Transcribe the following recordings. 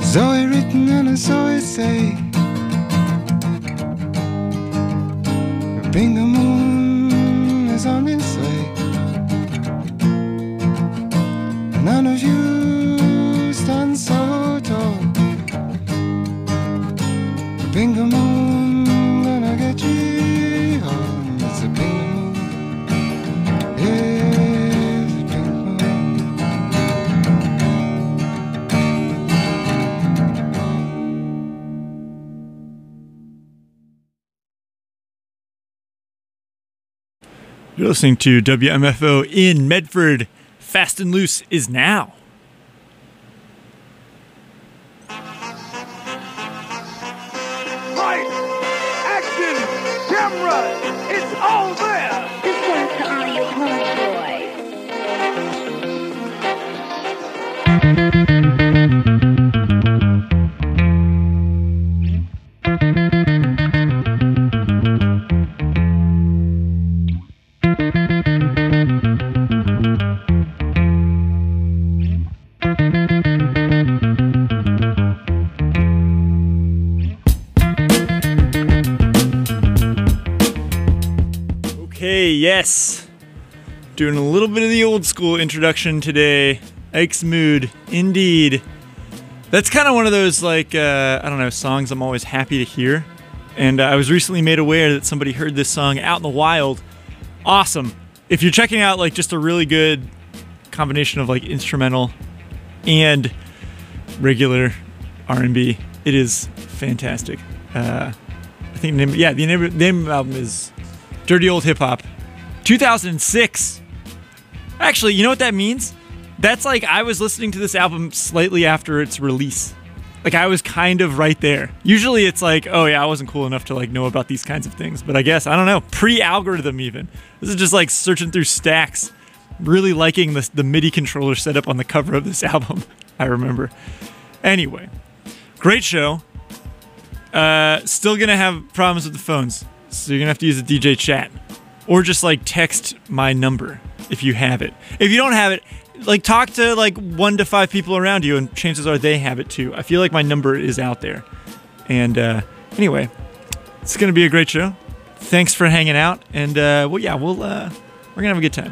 Zoe written and a Zoe say, Bingo Moon is on its way. None of you stand so tall. Bingo Moon gonna get you home. It's a bingo moon. Yes, a bingo moon. You're listening to WMFO in Medford. Fast and Loose is now. Right, action, camera, it's all there. This one's to all you college Okay, yes. Doing a little bit of the old school introduction today. Ike's Mood, indeed. That's kind of one of those, like, I don't know, songs I'm always happy to hear. And I was recently made aware that somebody heard this song out in the wild. Awesome. If you're checking out, like, just a really good combination of, like, instrumental and regular R&B, it is fantastic. I think the name of the album is Dirty Old Hip Hop, 2006. Actually, you know what that means? That's like I was listening to this album slightly after its release. Like I was kind of right there. Usually it's like, oh yeah, I wasn't cool enough to like know about these kinds of things. But I guess, I don't know, pre-algorithm even. This is just like searching through stacks. Really liking the MIDI controller setup on the cover of this album, I remember. Anyway, great show. Still gonna have problems with the phones. So you're gonna have to use the DJ chat. Or just like text my number if you have it. If you don't have it, like talk to like 1 to 5 people around you and chances are they have it too. I feel like my number is out there. And anyway, it's gonna be a great show. Thanks for hanging out. And we're gonna have a good time.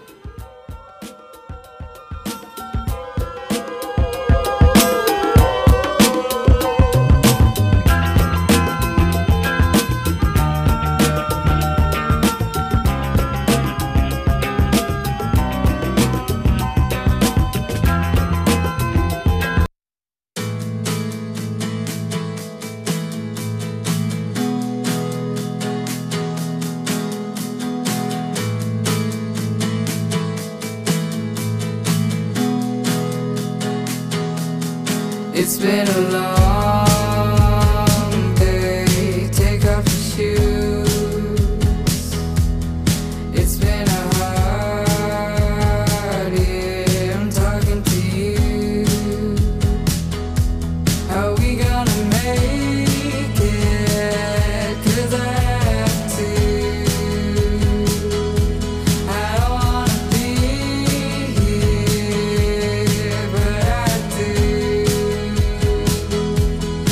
It's been a long day, take off your shoes. It's been a hard year, I'm talking to you. How we gonna make it? 'Cause I have to. I don't wanna be here, but I do.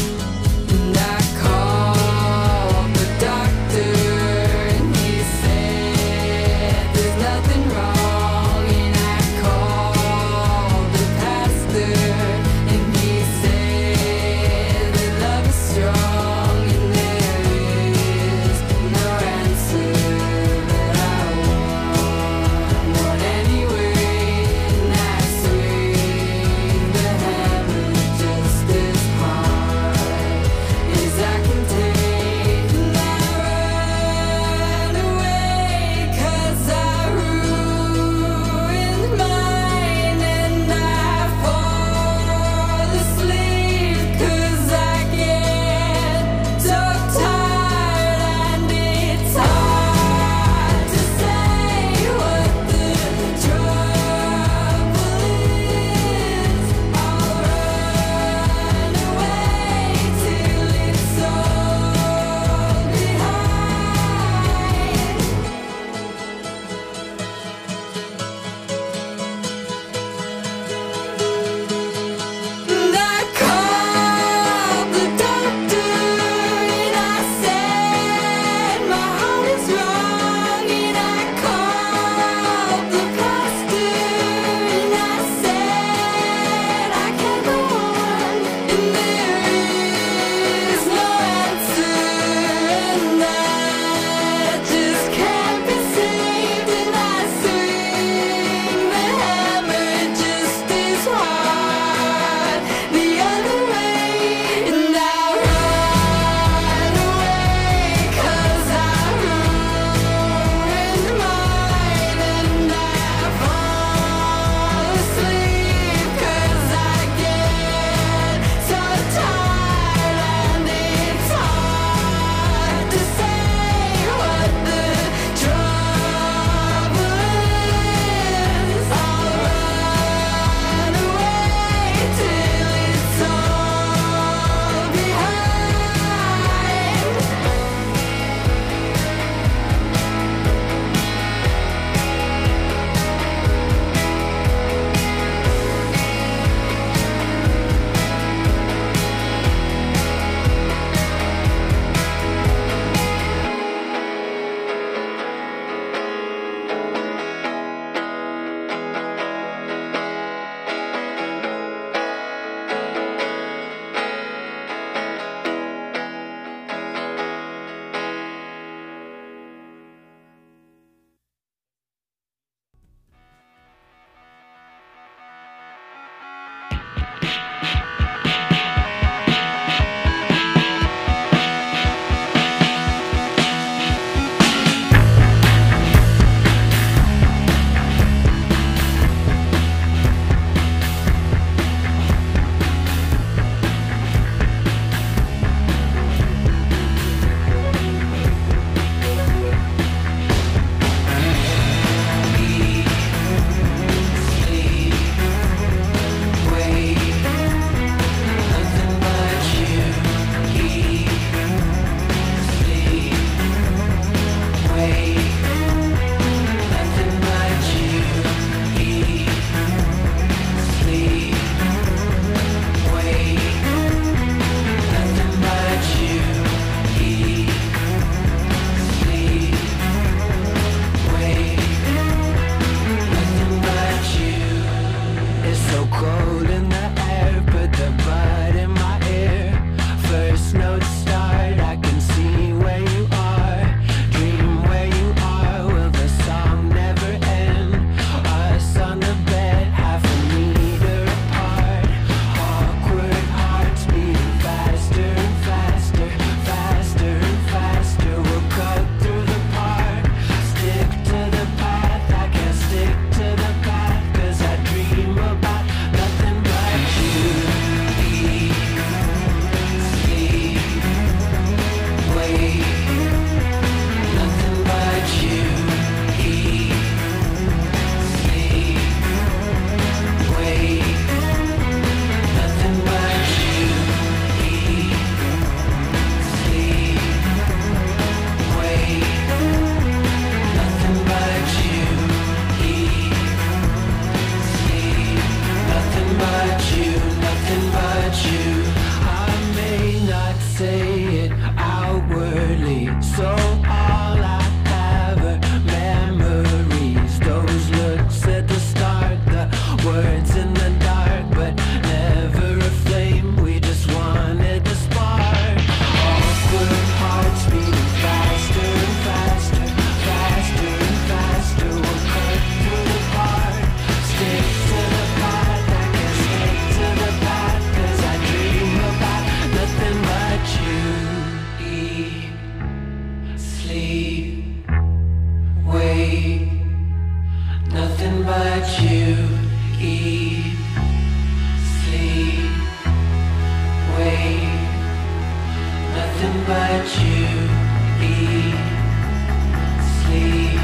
but you. Eat, sleep,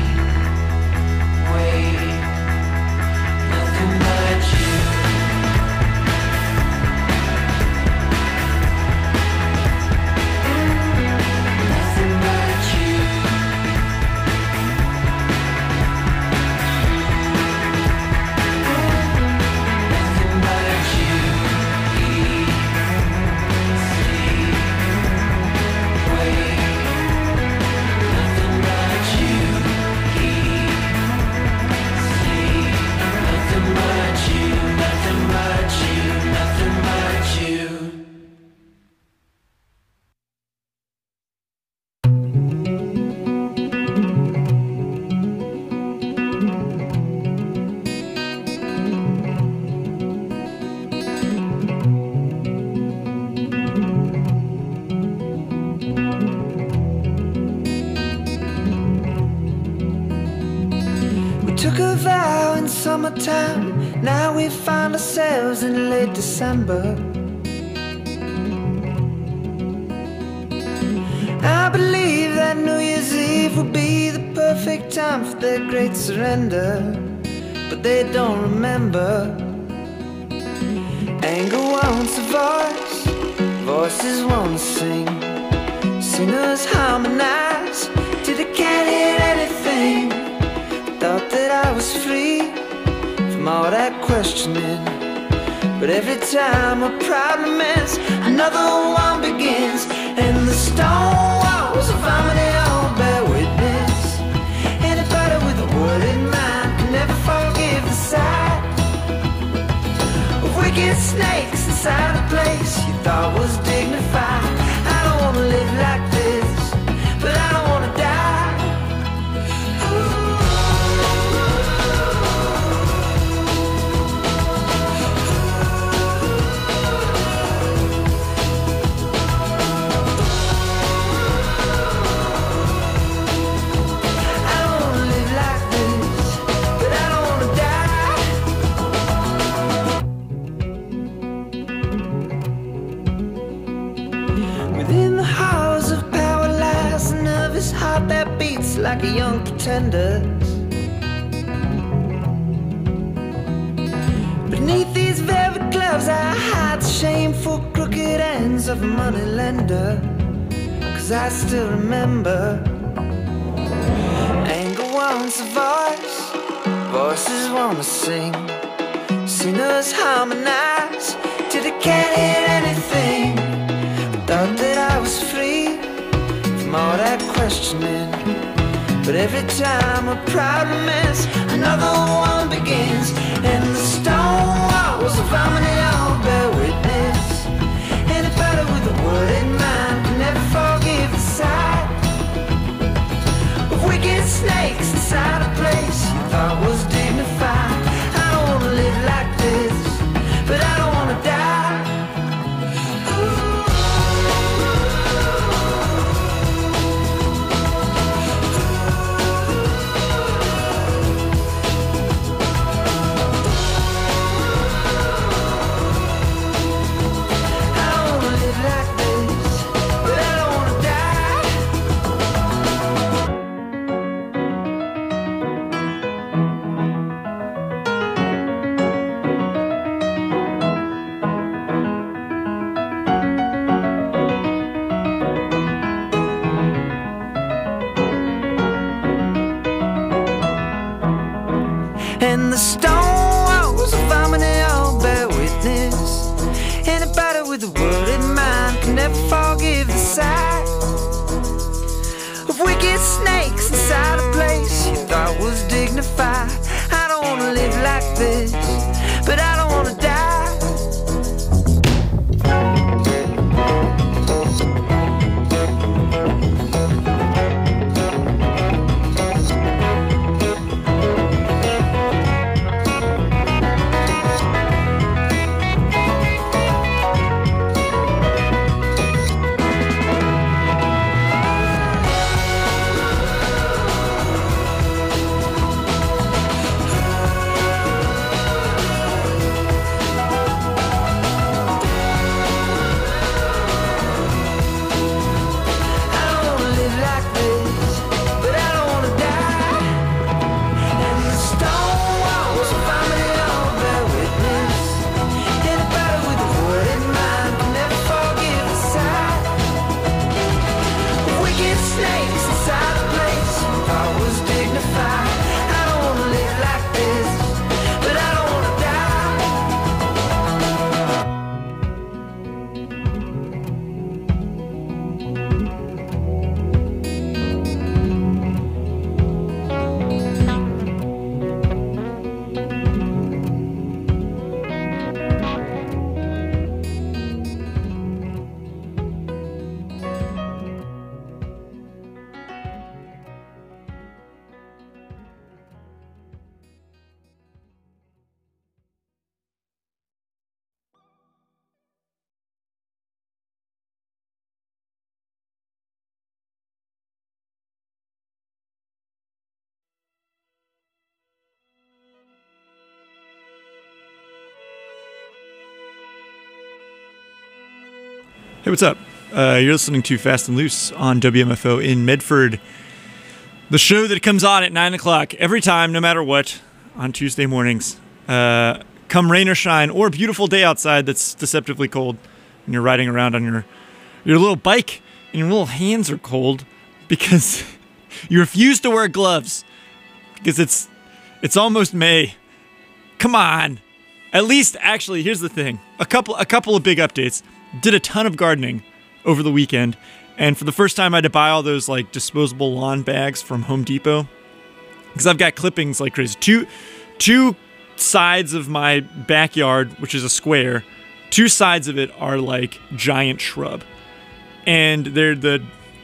wait. Nothing but you. Nothing but you. Nothing but you. Eat, sleep, wait. Nothing but you. Eat, sleep. Nothing but you. Nothing but you. Nothing but you. We took a vow in summertime. Now we find ourselves in late December. I believe that New Year's Eve will be the perfect time for their great surrender. But they don't remember. Anger wants a voice, voices won't sing. Singers harmonize till they can't hear anything. Thought that I was free from all that questioning, but every time a problem ends, another one begins. And the stone walls of harmony all bear witness. Anybody with a word in mind can never forgive the sight of wicked snakes inside a place you thought was dignified. I don't wanna live like this, but I don't wanna die. I don't wanna live like this, but I don't wanna die. Within the halls of power lies a nervous heart that beats like a young pretender's. Beneath these velvet gloves I hide the shameful crooked ends of a moneylender. 'Cause I still remember. Anger wants a voice, voices wanna sing. Singers harmonize till they can't hear anything. Thought that I was free from all that questioning, but every time a problem ends, another one begins. And the stone walls of harmony all bear witness. Anybody with a word in mind can never forgive the sight of wicked snakes inside a place you thought was dignified. I don't wanna live like this, but I don't wanna die. I don't wanna live like this, but I don't wanna die. And the stone walls of harmony all bear witness. Anybody with a word in mind can never forgive the sight of wicked snakes inside a place you thought was dignified. I don't wanna live like this, but I don't wanna die. Hey, what's up? You're listening to Fast and Loose on WMFO in Medford. The show that comes on at 9 o'clock every time, no matter what, on Tuesday mornings. Come rain or shine, or a beautiful day outside that's deceptively cold, and you're riding around on your little bike, and your little hands are cold because you refuse to wear gloves because it's almost May. Come on. At least, actually, here's the thing. A couple of big updates. Did a ton of gardening over the weekend, and for the first time I had to buy all those like disposable lawn bags from Home Depot because I've got clippings like crazy. Two sides of my backyard, which is a square, two sides of it are like giant shrub, and they're the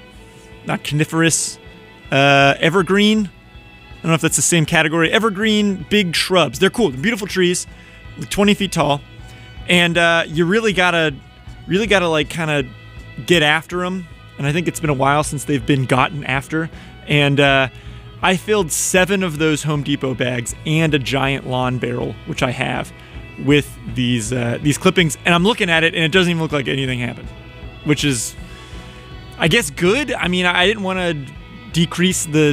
not coniferous, evergreen. I don't know if that's the same category. Evergreen, big shrubs. They're cool. They're beautiful trees, like 20 feet tall, and you really gotta like kind of get after them. And I think it's been a while since they've been gotten after. And I filled 7 of those Home Depot bags and a giant lawn barrel, which I have, with these clippings. And I'm looking at it, and it doesn't even look like anything happened, which is, I guess, good. I mean, I didn't want to decrease the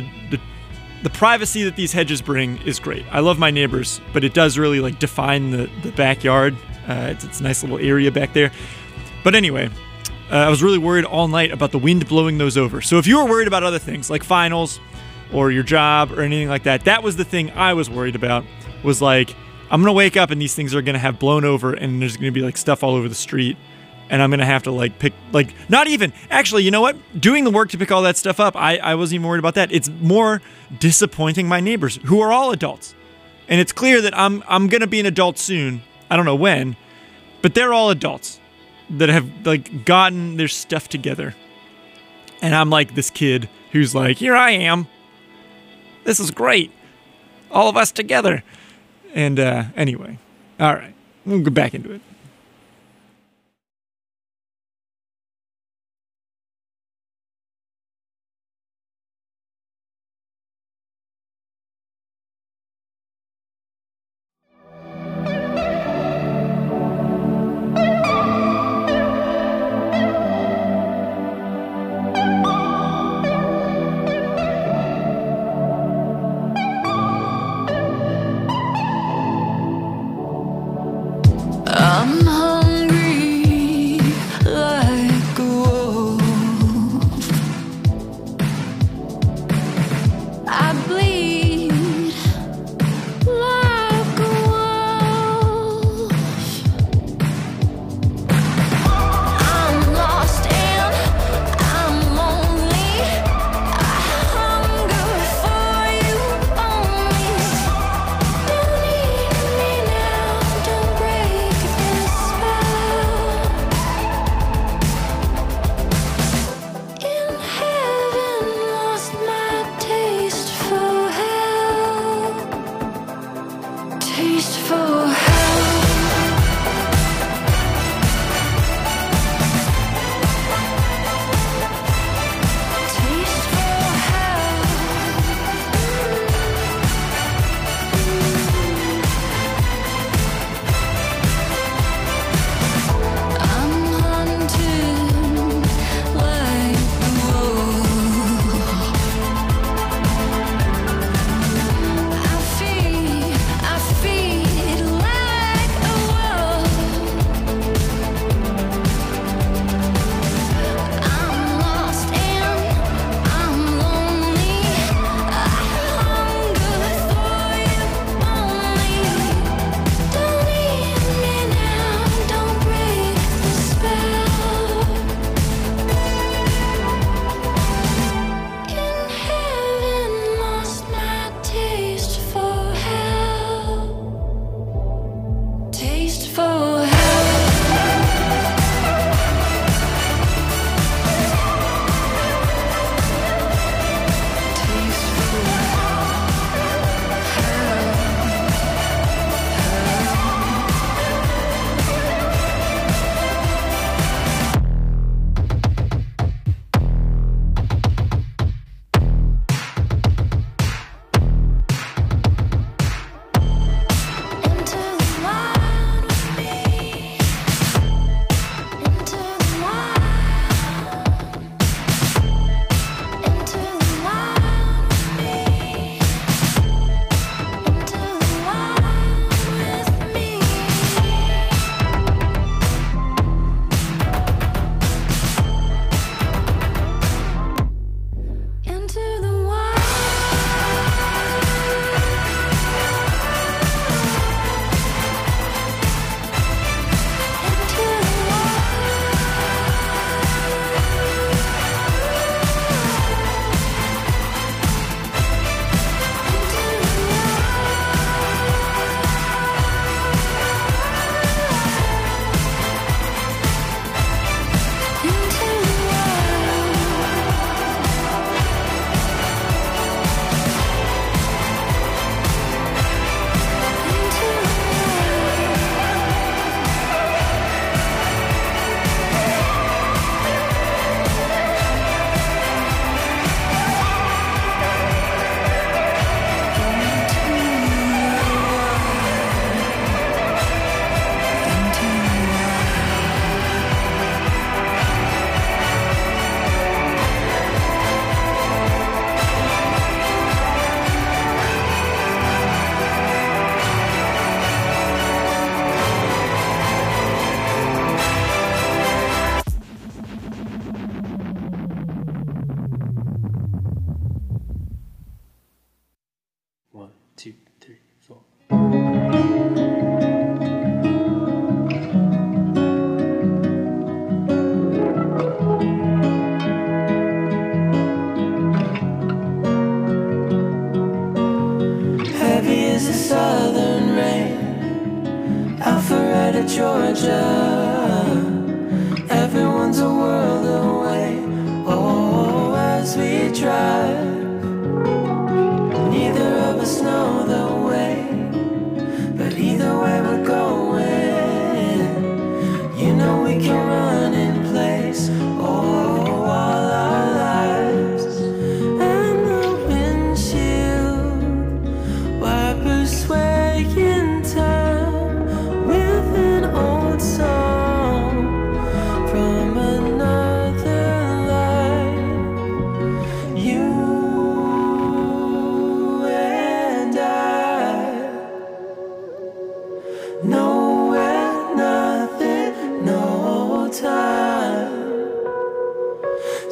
privacy that these hedges bring is great. I love my neighbors, but it does really like define the backyard. It's a nice little area back there. But anyway, I was really worried all night about the wind blowing those over. So if you were worried about other things like finals or your job or anything like that, that was the thing I was worried about, was like, I'm going to wake up and these things are going to have blown over and there's going to be like stuff all over the street. And I'm going to have to like pick, like, not even, actually, you know what? Doing the work to pick all that stuff up, I wasn't even worried about that. It's more disappointing my neighbors, who are all adults. And it's clear that I'm going to be an adult soon. I don't know when, but they're all adults that have like gotten their stuff together. And I'm like this kid who's like, here I am. This is great. All of us together. And anyway, all right, we'll get back into it. I'm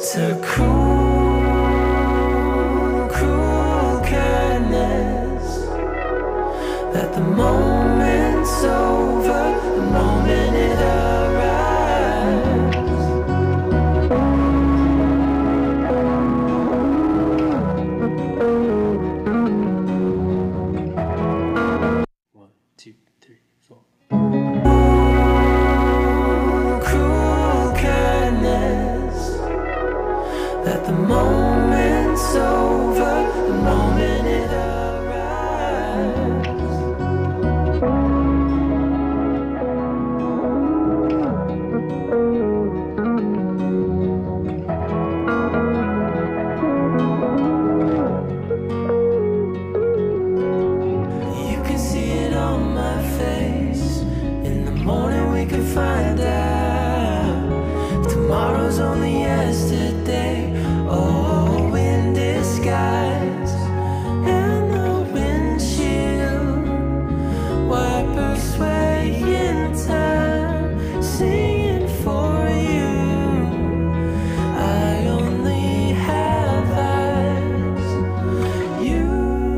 to cruel, cruel kindness. That the moment's over, the moment it arrives. One, two, three, four. Cruel kindness. That the moment's over, the moment it arrives. You can see it on my face. In the morning we can find out. Tomorrow's only yesterday. Oh, in disguise. And the windshield wipers sway in time, singing for you. I only have eyes. You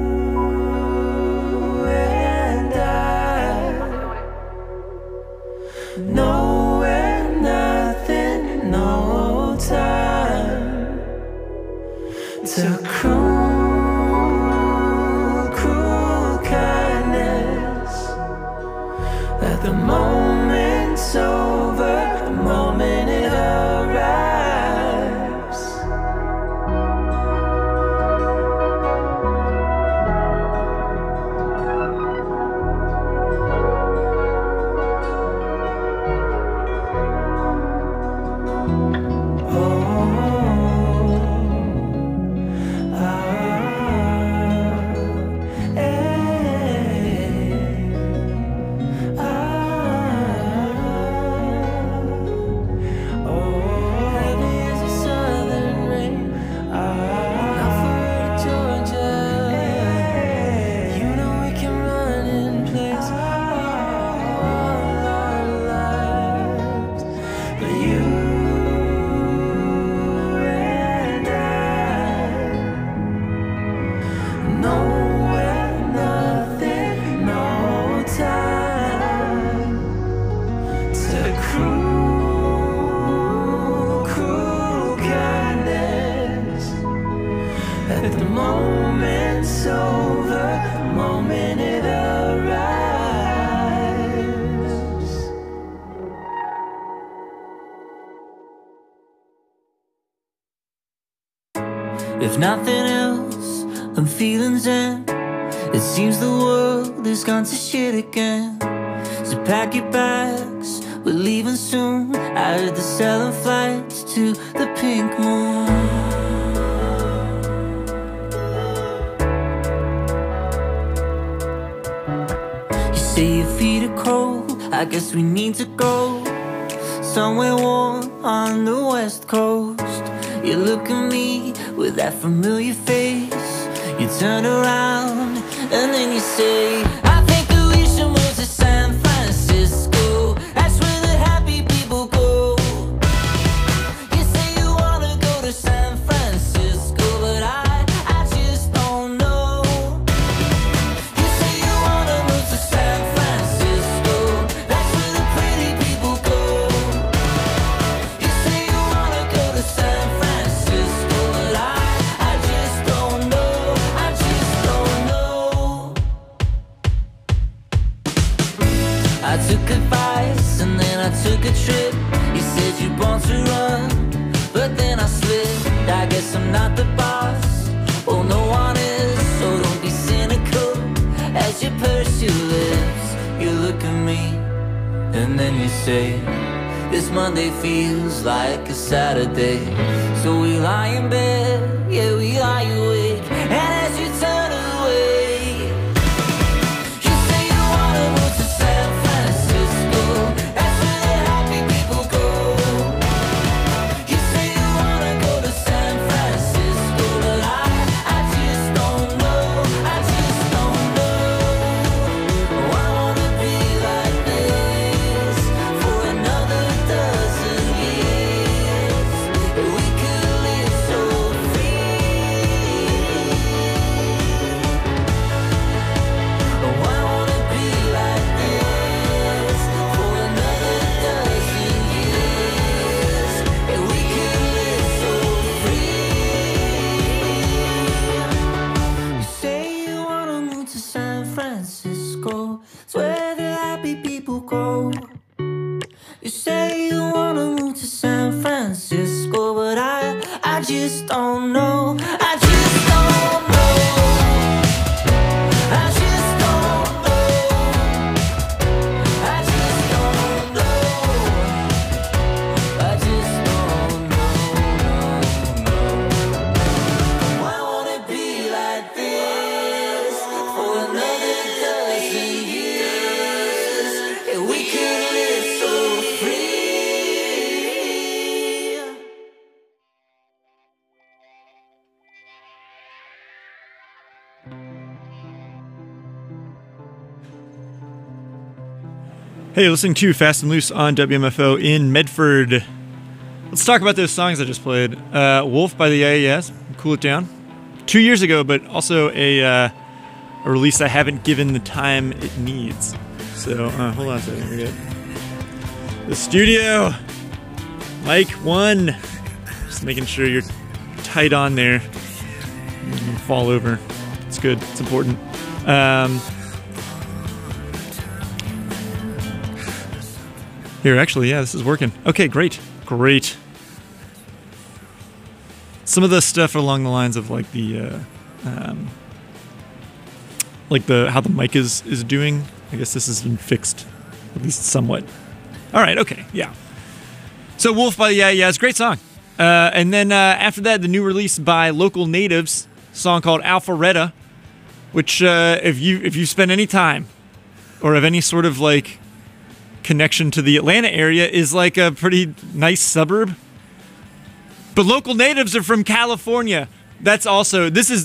and I. Nowhere, nothing, no time to cruel, cruel kindness. That the moment's over, the moment it arrives. Nowhere, nothing, no time to cruel, cruel kindness. That the moment's over, the moment it arrives. If nothing else, I'm feeling zen. It seems the world has gone to shit again. So pack your bags, we're leaving soon. I heard they're selling flights to the pink moon. You say your feet are cold, I guess we need to go somewhere warm on the west coast. You look at me with that familiar face. You turn around and then you say, I think that we should move to San Francisco. That's where the happy people go. You say you wanna go to San Francisco, but I just don't know. You say you wanna move to San Francisco. That's where the pretty people go. You say you wanna go to San Francisco, but I just don't know. I just don't know. I took advice and then I took a trip. You said you want to run, but then I slipped. I guess I'm not the boss, oh no one is. So don't be cynical as you purse your lips. You look at me and then you say, this Monday feels like a Saturday. So we lie in bed, yeah we lie awake. And as you turn away, you say you wanna move to San Francisco. That's where the happy people go. You say you wanna go to San Francisco, but I just don't know. I just don't know. Oh, I wanna be like this for another dozen years. We could Francisco, but I just don't know. I just don't know. I just don't know. I just don't know. I just don't know. Why won't it be like this for another dozen years? And we could live so free. Hey, you're listening to Fast and Loose on WMFO in Medford. Let's talk about those songs I just played. Wolf by the AES, Cool It Down. 2 years ago, but also a release I haven't given the time it needs. So, hold on a second. We're good. The studio. Mic 1. Just making sure you're tight on there. You don't fall over. It's good. It's important. Here, actually, yeah, this is working. Okay, great. Great. Some of the stuff along the lines of like the how the mic is doing. I guess this has been fixed, at least somewhat. All right, okay, yeah. So Wolf by the AES, great song. And then after that, the new release by Local Natives, song called Alpharetta, which if you spend any time or have any sort of like connection to the Atlanta area, is like a pretty nice suburb. But Local Natives are from California. That's also these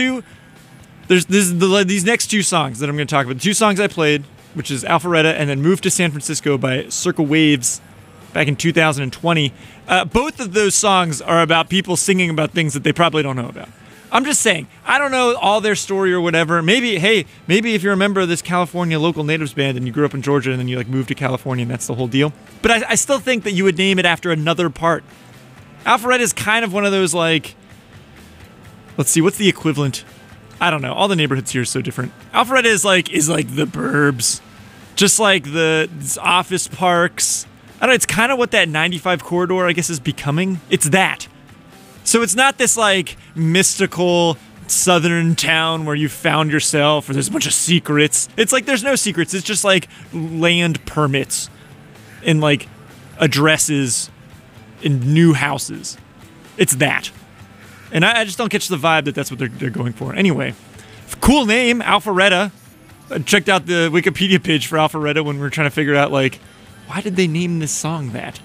next two songs that I'm going to talk about. The two songs I played, which is Alpharetta and then Moved to San Francisco by Circle Waves back in 2020. Both of those songs are about people singing about things that they probably don't know about. I'm just saying, I don't know all their story or whatever. Maybe if you're a member of this California Local Natives band and you grew up in Georgia and then you like moved to California and that's the whole deal. But I still think that you would name it after another part. Alpharetta is kind of one of those like, let's see, what's the equivalent? I don't know. All the neighborhoods here are so different. Alpharetta is like the burbs, just like the office parks. I don't know. It's kind of what that 95 corridor, I guess, is becoming. It's that. So it's not this like mystical southern town where you found yourself or there's a bunch of secrets. It's like there's no secrets. It's just like land permits and like addresses in new houses. It's that. And I just don't catch the vibe that that's what they're going for. Anyway, cool name, Alpharetta. I checked out the Wikipedia page for Alpharetta when we were trying to figure out like, why did they name this song that?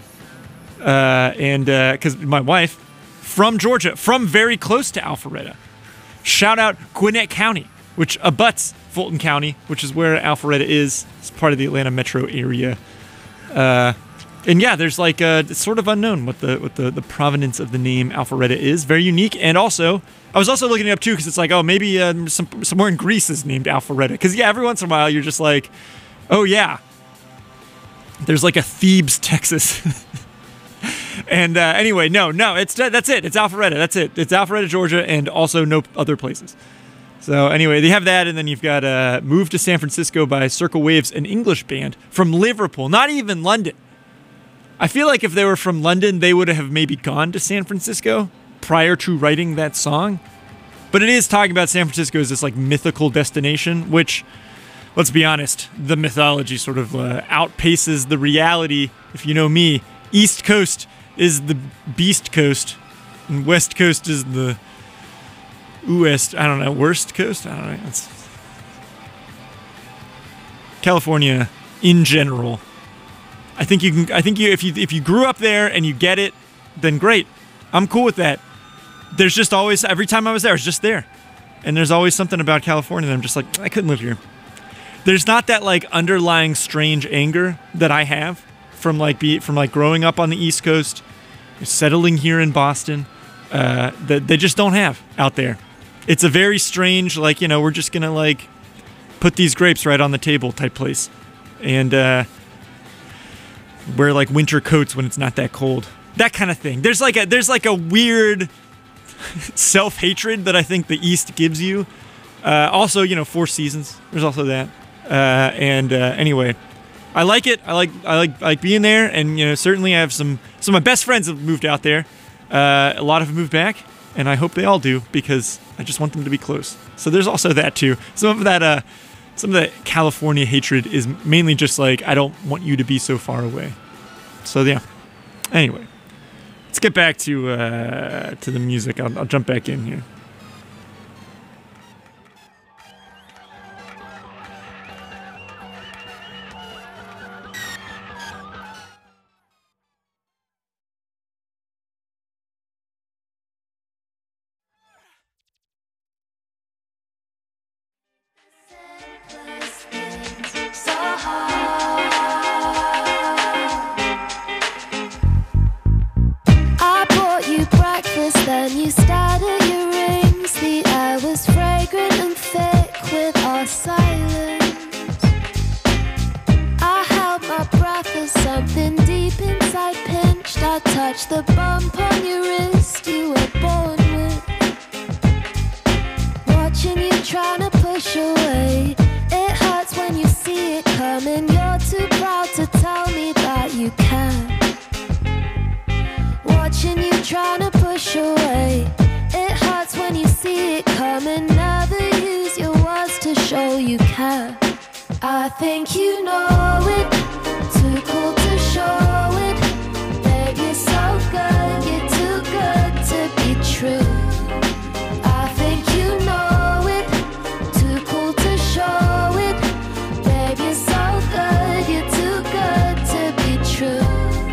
And because my wife, from Georgia, from very close to Alpharetta. Shout out Gwinnett County, which abuts Fulton County, which is where Alpharetta is. It's part of the Atlanta metro area. And yeah, there's like it's sort of unknown what the provenance of the name Alpharetta is. Very unique. And also, I was also looking it up too because it's like, oh, maybe somewhere in Greece is named Alpharetta. Because yeah, every once in a while you're just like, oh yeah, there's like a Thebes, Texas. And anyway, no, that's it. It's Alpharetta. That's it. It's Alpharetta, Georgia, and also no other places. So anyway, they have that, and then you've got Moved to San Francisco by Circle Waves, an English band from Liverpool, not even London. I feel like if they were from London, they would have maybe gone to San Francisco prior to writing that song. But it is talking about San Francisco as this like mythical destination, which, let's be honest, the mythology sort of outpaces the reality. If you know me, East Coast is the Beast Coast, and West Coast is the West. I don't know, Worst Coast. I don't know. It's California in general. I think if you grew up there and you get it, then great. I'm cool with that. There's just always, every time I was there, I was just there, and there's always something about California that I'm just like, I couldn't live here. There's not that like underlying strange anger that I have from growing up on the East Coast, settling here in Boston, that they just don't have out there. It's a very strange, like, you know, we're just gonna like put these grapes right on the table type place, and wear like winter coats when it's not that cold, that kind of thing. There's like a weird self-hatred that I think the East gives you. Also, you know, Four Seasons. There's also that. Anyway. I like it. I like being there, and certainly I have some of my best friends have moved out there. A lot have moved back, and I hope they all do because I just want them to be close. So there's also that too. Some of that California hatred is mainly just like I don't want you to be so far away. So yeah. Anyway, let's get back to the music. I'll jump back in here. I bought you breakfast, then you started your rings. The air was fragrant and thick with our silence. I held my breath as something deep inside pinched. I touched the bump on your wrist you were born with. Watching you trying to push away. It hurts when you see it coming. You're too proud to tell me that you can. Watching you trying to push away. It hurts when you see it coming. Never use your words to show you care. I think you know it. Too cool to show it. Babe, you're so good. You're too good to be true. I think you know it. Too cool to show it. Babe, you're so good. You're too good to be true.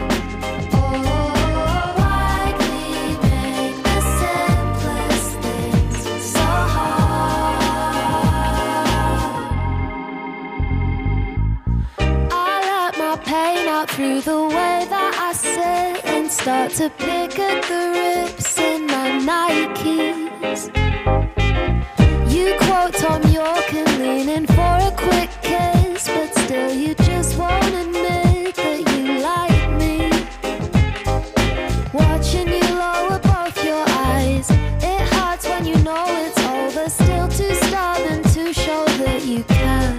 Through the way that I sit and start to pick at the rips in my Nikes. You quote Tom York and lean in for a quick kiss, but still you just won't admit that you like me. Watching you lower both your eyes, it hurts when you know it's over. Still too stubborn to show that you can.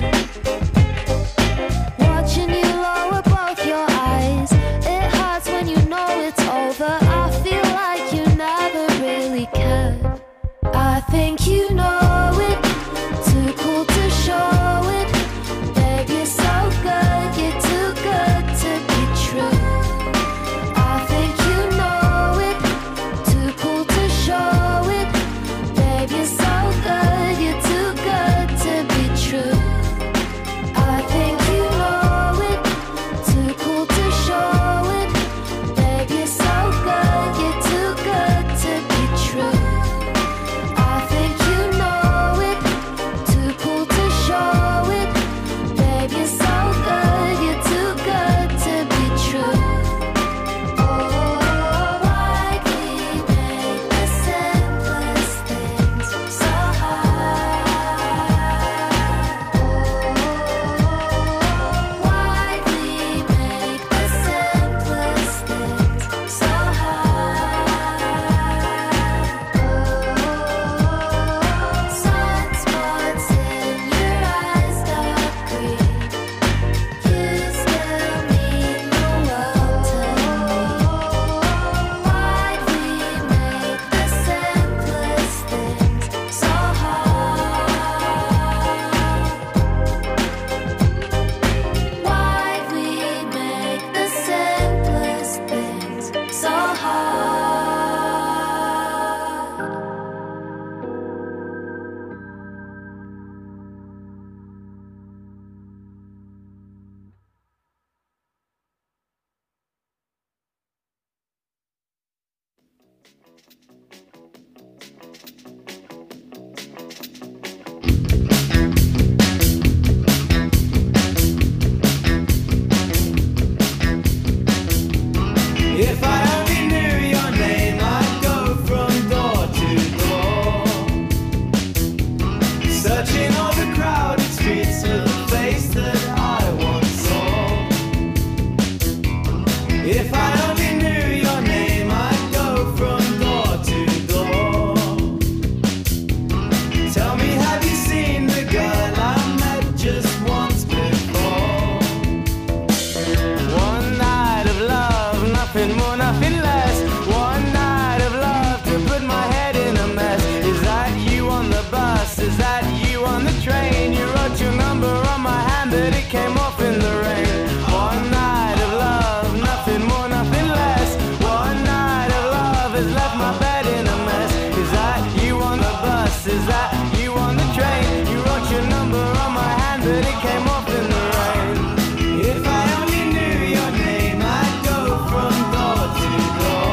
Watching you lower both your eyes, it hurts when you know it's over. I feel like you never really cared. I think you know it. Too cool to show it. Babe, you're so good. You're too good to be true. I think you know it. Too cool to show it. Babe, you're so good. You're too good to be true. I think you know it. Too cool to show it. Babe, you're so good. You're too good to be true. I think you know it. Too cool to show it. Babe, you're so good. You're too good to be true. Oh, why we make the simplest things so hard? Why we make the simplest things so hard? Sunspots in your eyes, dark green. You still mean the world to me. Why we make the simplest things so hard? Why we make the simplest things so hard? If I only knew your name, I'd go from door to door, searching all the crowded streets for the face that I once saw. If I only knew your name, I'd go from door to door. Tell me, have you seen the girl I met just once before? nothing less. One night of love to put my head in a mess. Is that you on the bus? Is that you on the train? You wrote your number on my hand, but it came off in the rain. One night of love, nothing more, nothing less. One night of love has left my bed in a mess. Is that you on the bus? Is that you on the train? You wrote your number on my hand, but it came off in the rain. If I only knew your name, I'd go from door to door.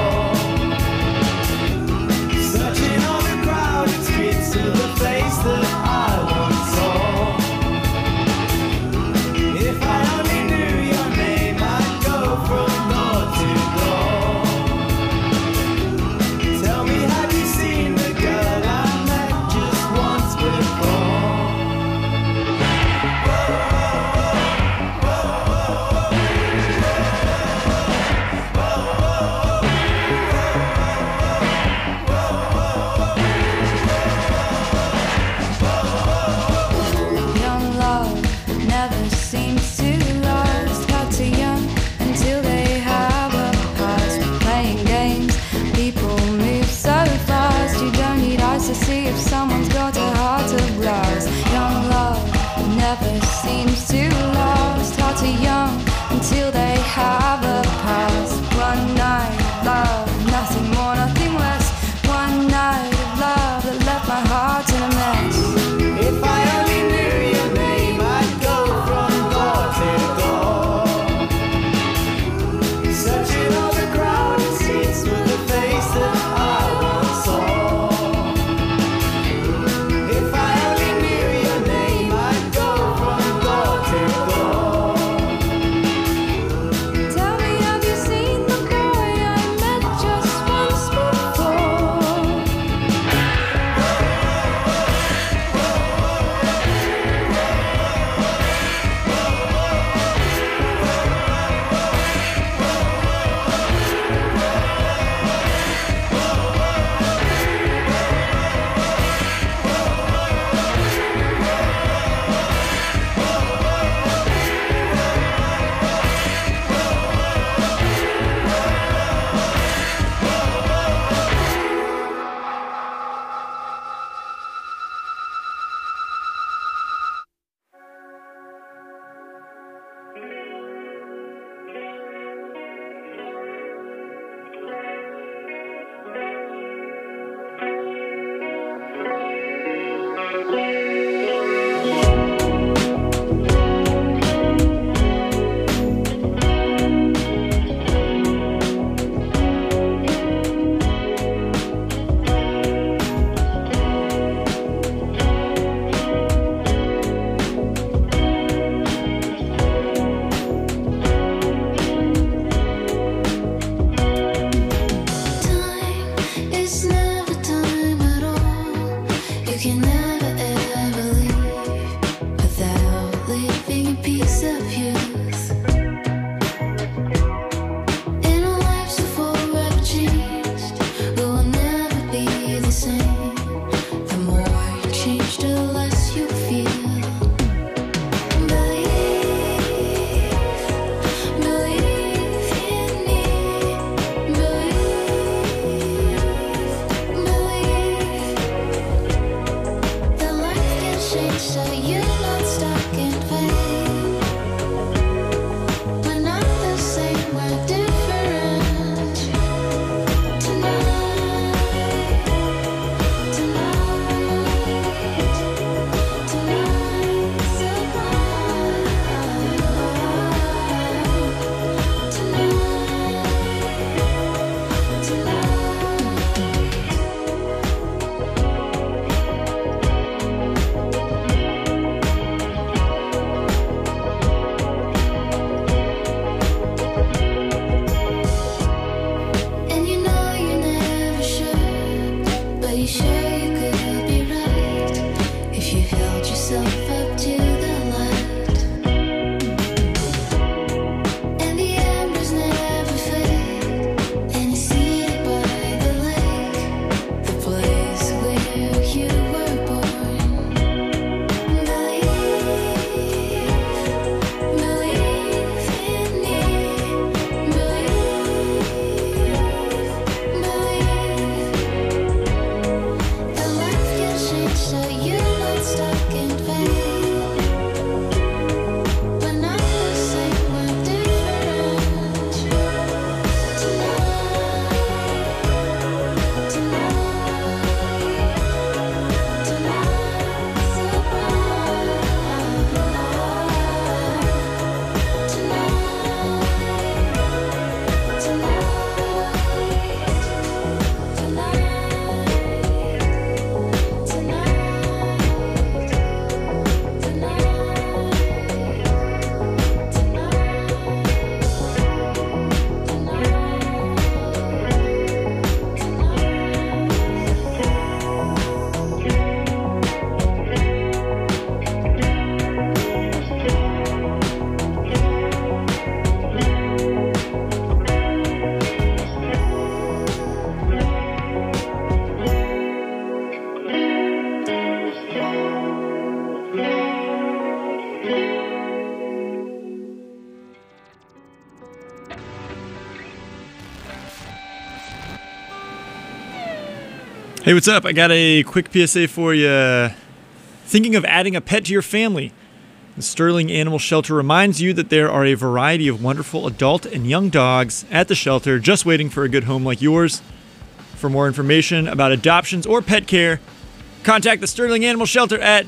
Hey, what's up? I got a quick PSA for you. Thinking of adding a pet to your family? The Sterling Animal Shelter reminds you that there are a variety of wonderful adult and young dogs at the shelter just waiting for a good home like yours. For more information about adoptions or pet care, contact the Sterling Animal Shelter at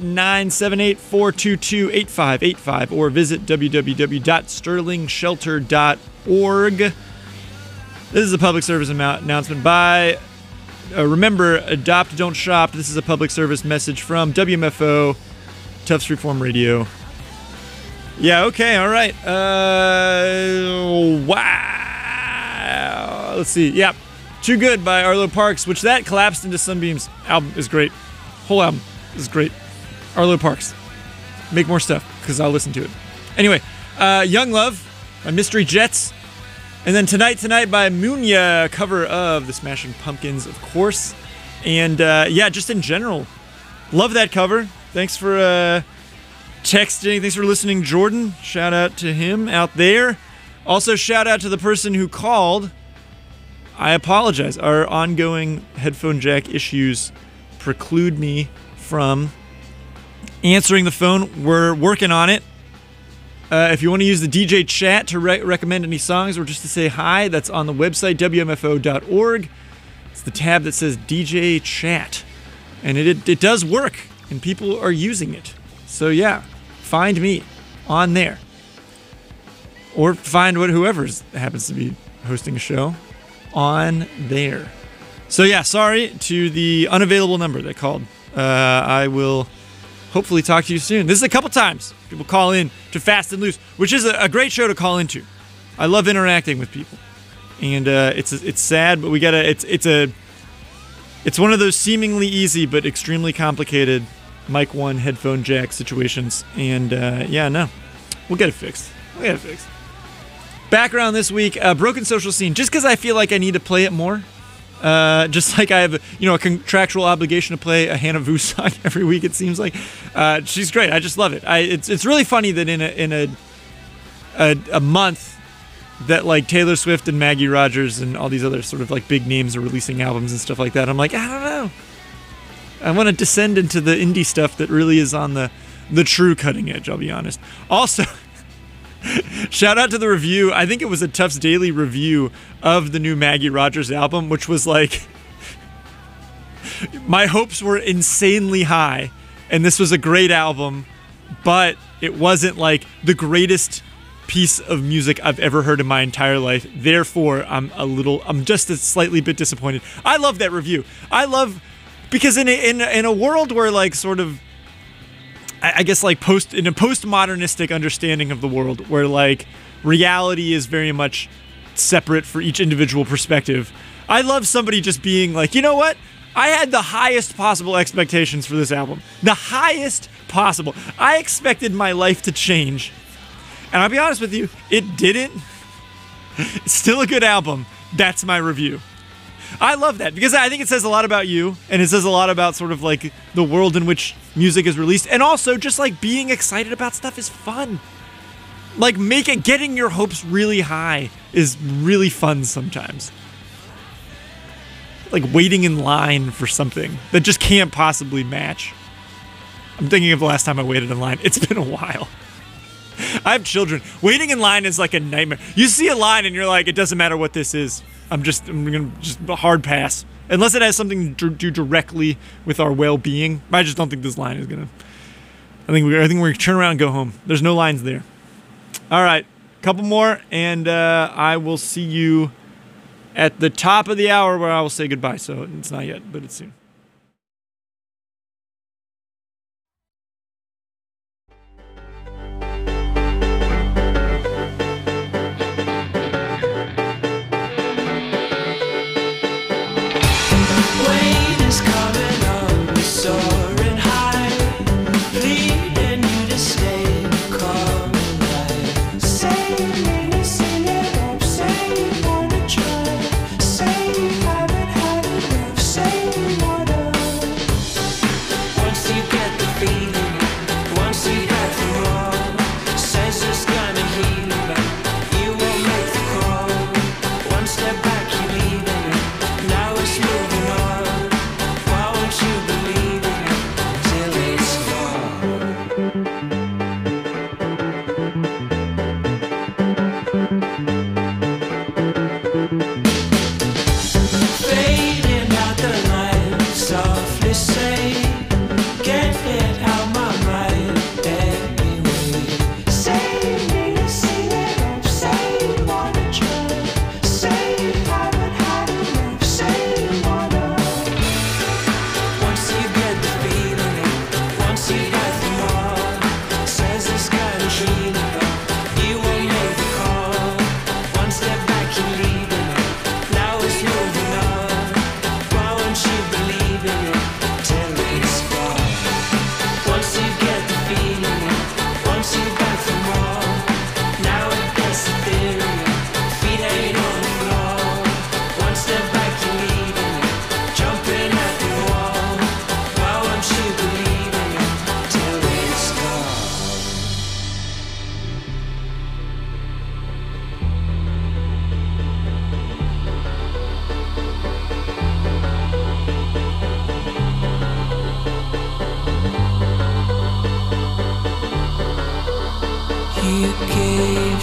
978-422-8585 or visit www.sterlingshelter.org. This is a public service announcement by, remember, adopt, don't shop. This is a public service message from WMFO, Tufts Reform Radio. Yeah, okay, all right. Wow. Let's see. Yeah, Too Good by Arlo Parks, which that collapsed into Sunbeams album is great. Whole album is great. Arlo Parks. Make more stuff, because I'll listen to it. Anyway, Young Love by Mystery Jets. And then Tonight by Munya, cover of the Smashing Pumpkins, of course. And yeah, just in general, love that cover. Thanks for texting. Thanks for listening, Jordan. Shout out to him out there. Also, shout out to the person who called. I apologize. Our ongoing headphone jack issues preclude me from answering the phone. We're working on it. If you want to use the DJ chat to recommend any songs or just to say hi, that's on the website, WMFO.org. It's the tab that says DJ chat. And it does work, and people are using it. So yeah, find me on there. Or find whoever happens to be hosting a show on there. So yeah, sorry to the unavailable number that called. I will hopefully talk to you soon. This is a couple times people call in to Fast and Loose, which is a great show to call into. I love interacting with people, and it's sad, but we gotta. It's one of those seemingly easy but extremely complicated mic one headphone jack situations, and yeah, no, we'll get it fixed. Background this week, Broken Social Scene. Just because I feel like I need to play it more. Just like I have, a contractual obligation to play a Hannah Vu song every week. It seems like she's great. I just love it. It's really funny that in a month that like Taylor Swift and Maggie Rogers and all these other sort of like big names are releasing albums and stuff like that. I'm like, I don't know. I want to descend into the indie stuff that really is on the true cutting edge. I'll be honest. Also. Shout out to the review. I think it was a Tufts Daily review of the new Maggie Rogers album, which was like, my hopes were insanely high, and this was a great album, but it wasn't like the greatest piece of music I've ever heard in my entire life. Therefore, I'm just a slightly bit disappointed. I love that review. Because in a world where like sort of, I guess like in a postmodernistic understanding of the world where like reality is very much separate for each individual perspective, I love somebody just being like, you know what? I had the highest possible expectations for this album. The highest possible. I expected my life to change. And I'll be honest with you, it didn't. It's still a good album. That's my review. I love that because I think it says a lot about you, and it says a lot about sort of like the world in which music is released, and also just like being excited about stuff is fun. Like getting your hopes really high is really fun sometimes. Like waiting in line for something that just can't possibly match. I'm thinking of the last time I waited in line. It's been a while. I have children. Waiting in line is like a nightmare. You see a line and you're like, it doesn't matter what this is. I'm gonna hard pass unless it has something to do directly with our well-being. I just don't think this line is gonna. I think we're gonna turn around and go home. There's no lines there. All right, couple more, and I will see you at the top of the hour where I will say goodbye. So it's not yet, but it's soon. Say you wanna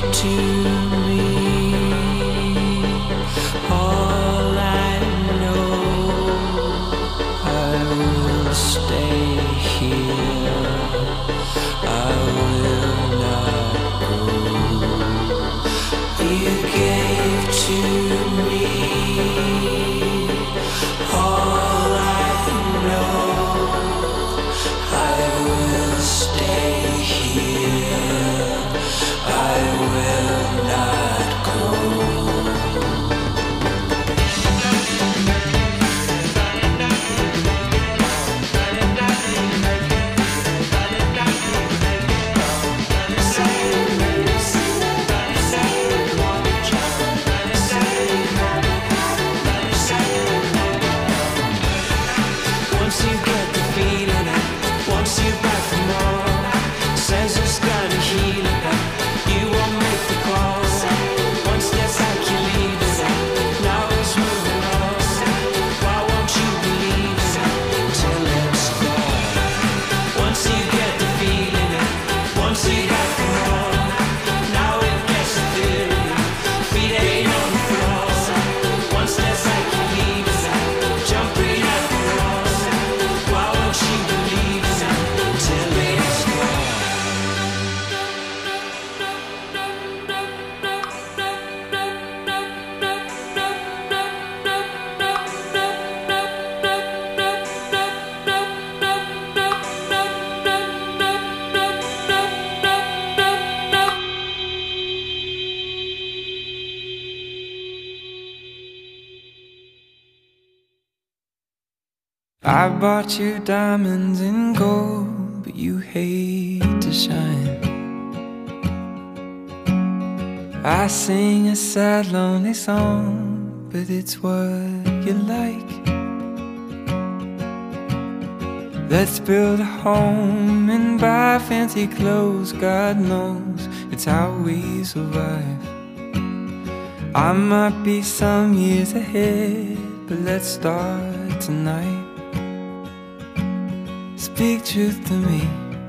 to me all I know. I will stay here. I will not go. You gave to me all I know. I will stay here. I will not go. Once you get the feeling, once you back for more, says it's gonna heal it up. You won't make the call. Once that's like you leave it, now it's moving on. Why won't you believe it till it's gone? Once you get the feeling, once you back for more, now it gets the feeling. Feet ain't on the floor. Once that's like you leave it, jumping at the wall. Why won't you believe it till it's gone? I bought you diamonds and gold, but you hate to shine. I sing a sad, lonely song, but it's what you like. Let's build a home and buy fancy clothes. God knows it's how we survive. I might be some years ahead, but let's start tonight. Speak truth to me,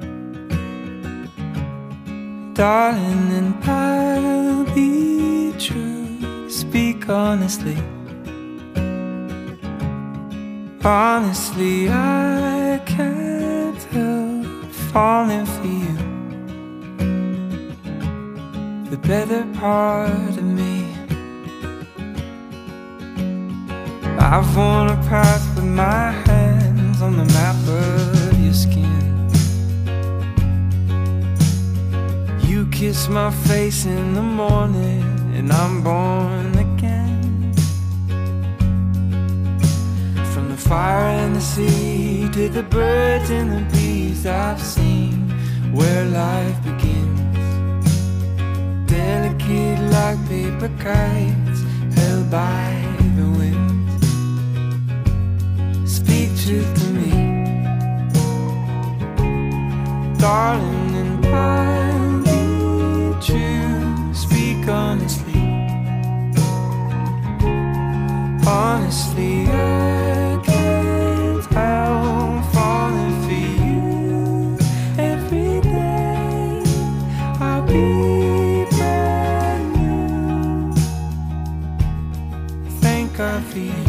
darling, and I'll be true. Speak honestly. Honestly, I can't help falling for you, the better part of me. I've worn a path with my hands on the map of your skin. You kiss my face in the morning and I'm born again. From the fire and the sea to the birds and the bees, I've seen where life begins. Delicate like paper kites held by the wind. Speak truth to me, darling, and I'll be true. Speak honestly. Honestly, I can't help falling for you. Every day I'll be brand new. Thank God for you,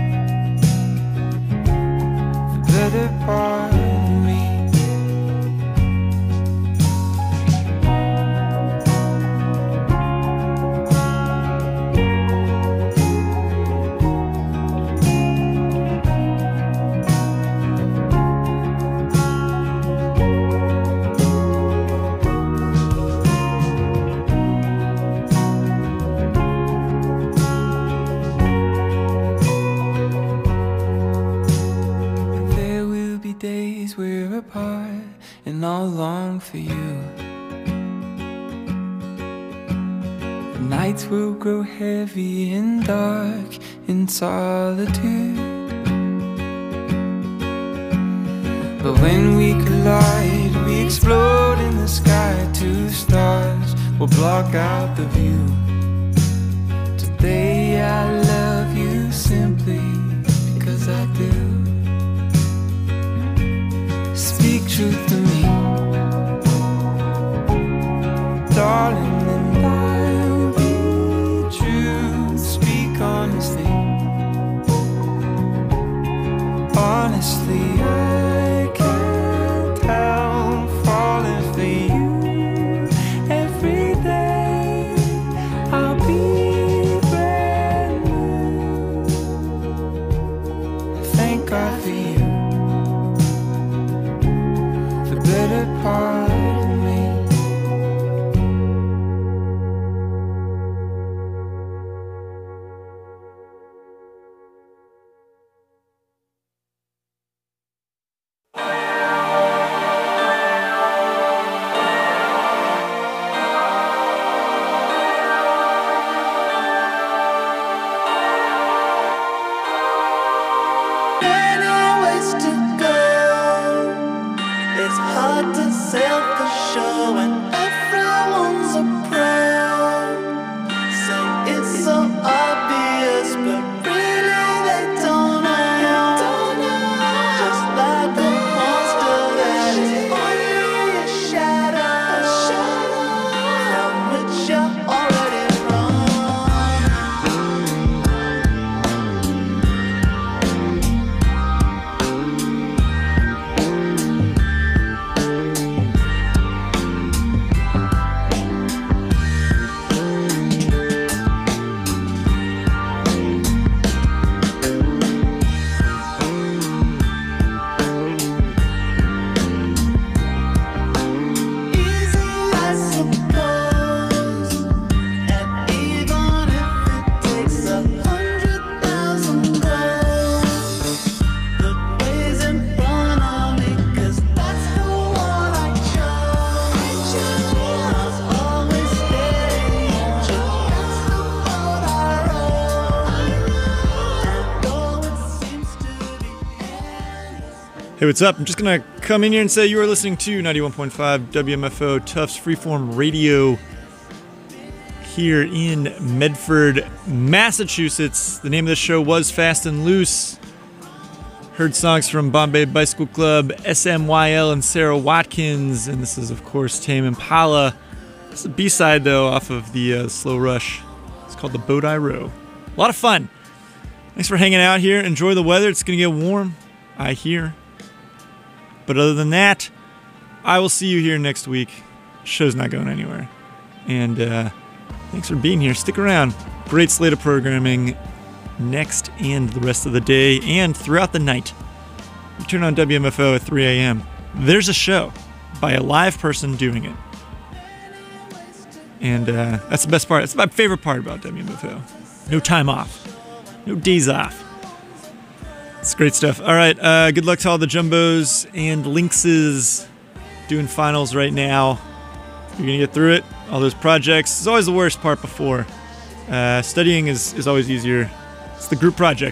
better part of me. Days we're apart and I'll long for you. The nights will grow heavy and dark in solitude, but when we collide, we explode in the sky. Two stars will block out the view. Today I love you simply because I do. Speak truth to me, darling, and Honestly, I can't help falling for you. Every day I'll be brand new. Thank God for you, the better part of me. Hey, what's up? I'm just going to come in here and say you are listening to 91.5 WMFO Tufts Freeform Radio here in Medford, Massachusetts. The name of the show was Fast and Loose. Heard songs from Bombay Bicycle Club, SMYL, and Sarah Watkins. And this is, of course, Tame Impala. This is a B-side, though, off of the Slow Rush. It's called the Bodhi Row. A lot of fun. Thanks for hanging out here. Enjoy the weather. It's going to get warm, I hear. But other than that, I will see you here next week. Show's not going anywhere. And thanks for being here. Stick around. Great slate of programming next and the rest of the day and throughout the night. You turn on WMFO at 3 a.m. There's a show by a live person doing it. And that's the best part. That's my favorite part about WMFO. No time off. No days off. It's great stuff. All right, good luck to all the Jumbos and Lynxes doing finals right now. You're going to get through it. All those projects. It's always the worst part before. Studying is always easier. It's the group projects.